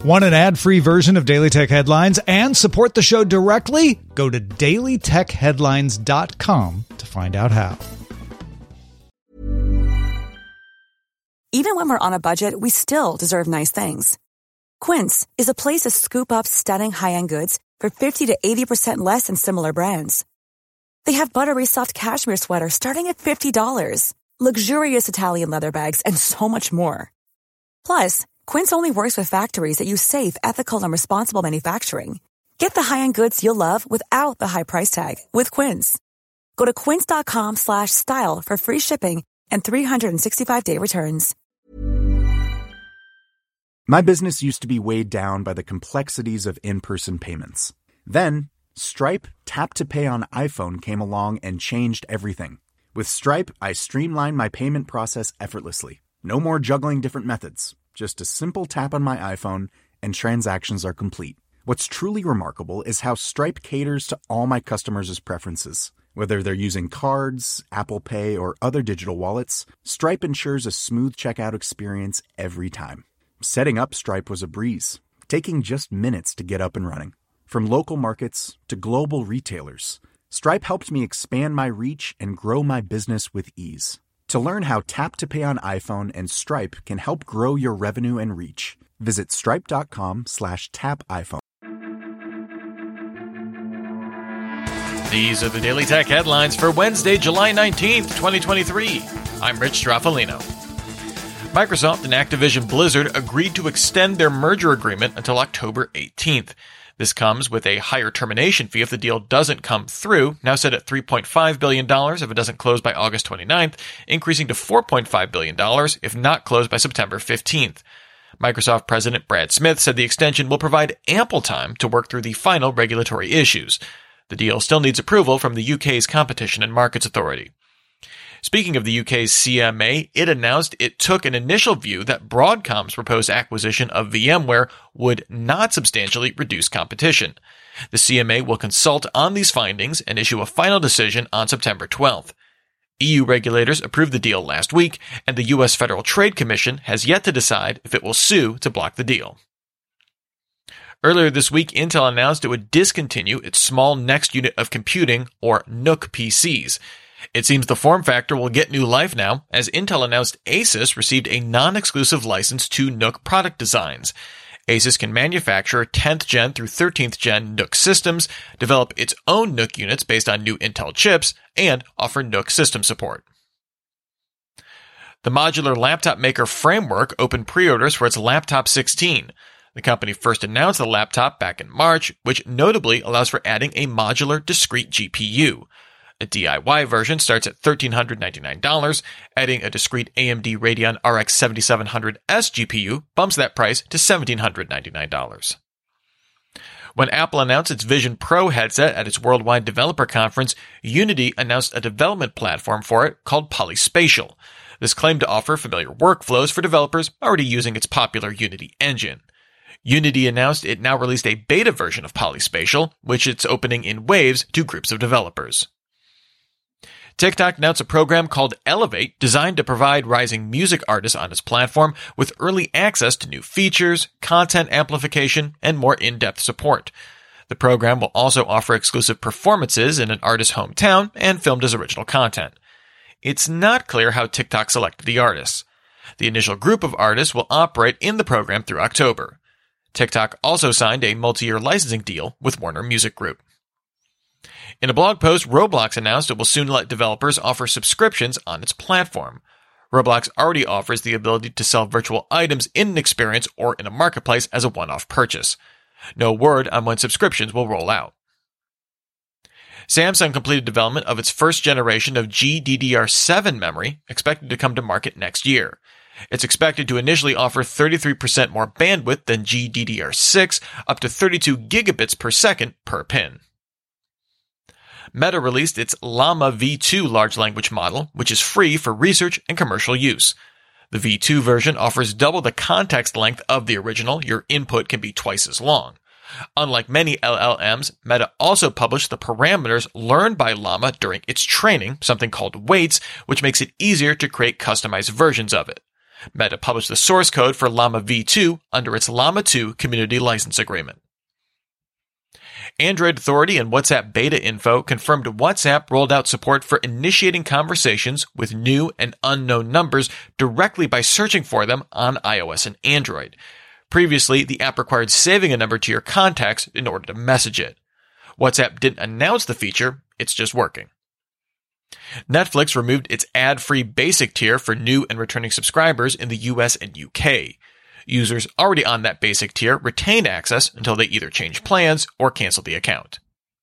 Want an ad-free version of Daily Tech Headlines and support the show directly? Go to dailytechheadlines.com to find out how. Even when we're on a budget, we still deserve nice things. Quince is a place to scoop up stunning high-end goods for 50 to 80% less than similar brands. They have buttery soft cashmere sweaters starting at $50, luxurious Italian leather bags, and so much more. Plus, Quince only works with factories that use safe, ethical, and responsible manufacturing. Get the high-end goods you'll love without the high price tag with Quince. Go to quince.com/style for free shipping and 365-day returns. My business used to be weighed down by the complexities of in-person payments. Then, Stripe Tap to Pay on iPhone came along and changed everything. With Stripe, I streamlined my payment process effortlessly. No more juggling different methods. Just a simple tap on my iPhone and transactions are complete. What's truly remarkable is how Stripe caters to all my customers' preferences. Whether they're using cards, Apple Pay, or other digital wallets, Stripe ensures a smooth checkout experience every time. Setting up Stripe was a breeze, taking just minutes to get up and running. From local markets to global retailers, Stripe helped me expand my reach and grow my business with ease. To learn how Tap to Pay on iPhone and Stripe can help grow your revenue and reach, visit stripe.com/tapiphone. These are the Daily Tech headlines for Wednesday, July 19th, 2023. I'm Rich Straffolino. Microsoft and Activision Blizzard agreed to extend their merger agreement until October 18th. This comes with a higher termination fee if the deal doesn't come through, now set at $3.5 billion if it doesn't close by August 29th, increasing to $4.5 billion if not closed by September 15th. Microsoft President Brad Smith said the extension will provide ample time to work through the final regulatory issues. The deal still needs approval from the UK's Competition and Markets Authority. Speaking of the UK's CMA, it announced it took an initial view that Broadcom's proposed acquisition of VMware would not substantially reduce competition. The CMA will consult on these findings and issue a final decision on September 12th. EU regulators approved the deal last week, and the US Federal Trade Commission has yet to decide if it will sue to block the deal. Earlier this week, Intel announced it would discontinue its Small Next Unit of Computing, or NUC PCs. It seems the form factor will get new life now, as Intel announced Asus received a non-exclusive license to NUC product designs. Asus can manufacture 10th gen through 13th gen NUC systems, develop its own NUC units based on new Intel chips, and offer NUC system support. The modular laptop maker Framework opened pre-orders for its Laptop 16. The company first announced the laptop back in March, which notably allows for adding a modular discrete GPU. A DIY version starts at $1,399. Adding a discrete AMD Radeon RX 7700S GPU bumps that price to $1,799. When Apple announced its Vision Pro headset at its Worldwide Developer Conference, Unity announced a development platform for it called Polyspatial. This claimed to offer familiar workflows for developers already using its popular Unity engine. Unity announced it now released a beta version of Polyspatial, which it's opening in waves to groups of developers. TikTok announced a program called Elevate, designed to provide rising music artists on its platform with early access to new features, content amplification, and more in-depth support. The program will also offer exclusive performances in an artist's hometown and filmed as original content. It's not clear how TikTok selected the artists. The initial group of artists will operate in the program through October. TikTok also signed a multi-year licensing deal with Warner Music Group. In a blog post, Roblox announced it will soon let developers offer subscriptions on its platform. Roblox already offers the ability to sell virtual items in an experience or in a marketplace as a one-off purchase. No word on when subscriptions will roll out. Samsung completed development of its first generation of GDDR7 memory, expected to come to market next year. It's expected to initially offer 33% more bandwidth than GDDR6, up to 32 gigabits per second per pin. Meta released its Llama V2 large language model, which is free for research and commercial use. The V2 version offers double the context length of the original. Your input can be twice as long. Unlike many LLMs, Meta also published the parameters learned by Llama during its training, something called weights, which makes it easier to create customized versions of it. Meta published the source code for Llama V2 under its Llama 2 community license agreement. Android Authority and WhatsApp beta info confirmed WhatsApp rolled out support for initiating conversations with new and unknown numbers directly by searching for them on iOS and Android. Previously, the app required saving a number to your contacts in order to message it. WhatsApp didn't announce the feature, it's just working. Netflix removed its ad-free basic tier for new and returning subscribers in the US and UK. Users already on that basic tier retain access until they either change plans or cancel the account.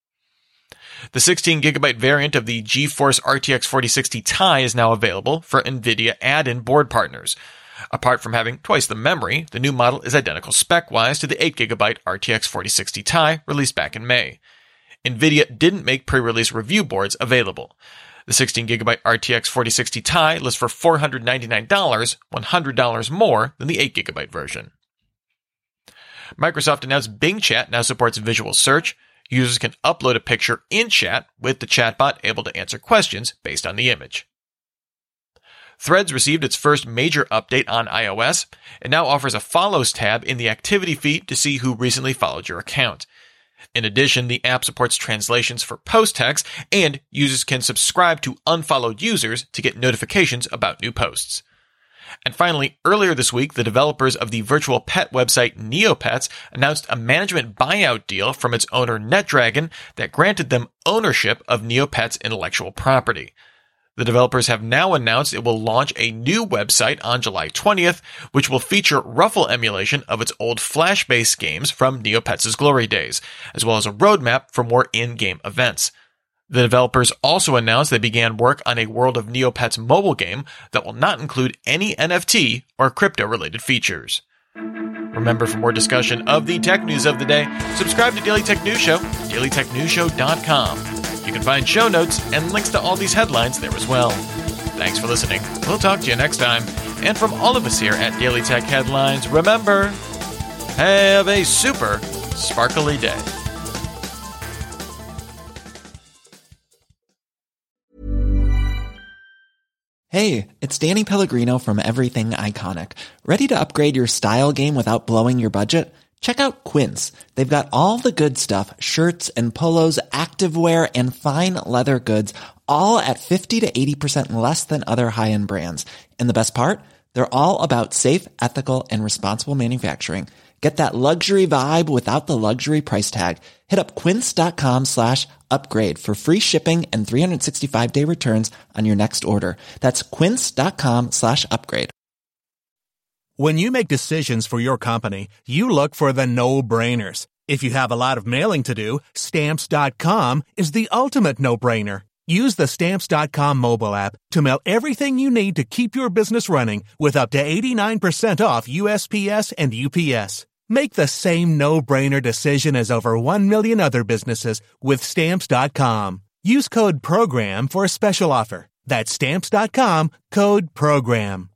The 16GB variant of the GeForce RTX 4060 Ti is now available for NVIDIA add-in board partners. Apart from having twice the memory, the new model is identical spec-wise to the 8GB RTX 4060 Ti released back in May. NVIDIA didn't make pre-release review boards available. The 16GB RTX 4060 Ti lists for $499, $100 more than the 8GB version. Microsoft announced Bing Chat now supports visual search. Users can upload a picture in chat with the chatbot able to answer questions based on the image. Threads received its first major update on iOS. It now offers a Follows tab in the activity feed to see who recently followed your account. In addition, the app supports translations for post text, and users can subscribe to unfollowed users to get notifications about new posts. And finally, earlier this week, the developers of the virtual pet website Neopets announced a management buyout deal from its owner NetDragon that granted them ownership of Neopets' intellectual property. The developers have now announced it will launch a new website on July 20th, which will feature Ruffle emulation of its old Flash-based games from Neopets' glory days, as well as a roadmap for more in-game events. The developers also announced they began work on a World of Neopets mobile game that will not include any NFT or crypto-related features. Remember, for more discussion of the tech news of the day, subscribe to Daily Tech News Show at dailytechnewsshow.com. You can find show notes and links to all these headlines there as well. Thanks for listening. We'll talk to you next time. And from all of us here at Daily Tech Headlines, remember, have a super sparkly day. Hey, it's Danny Pellegrino from Everything Iconic. Ready to upgrade your style game without blowing your budget? Check out Quince. They've got all the good stuff, shirts and polos, activewear, and fine leather goods, all at 50 to 80% less than other high-end brands. And the best part? They're all about safe, ethical, and responsible manufacturing. Get that luxury vibe without the luxury price tag. Hit up quince.com/upgrade for free shipping and 365-day returns on your next order. That's quince.com/upgrade. When you make decisions for your company, you look for the no-brainers. If you have a lot of mailing to do, Stamps.com is the ultimate no-brainer. Use the Stamps.com mobile app to mail everything you need to keep your business running with up to 89% off USPS and UPS. Make the same no-brainer decision as over 1 million other businesses with Stamps.com. Use code PROGRAM for a special offer. That's Stamps.com, code PROGRAM.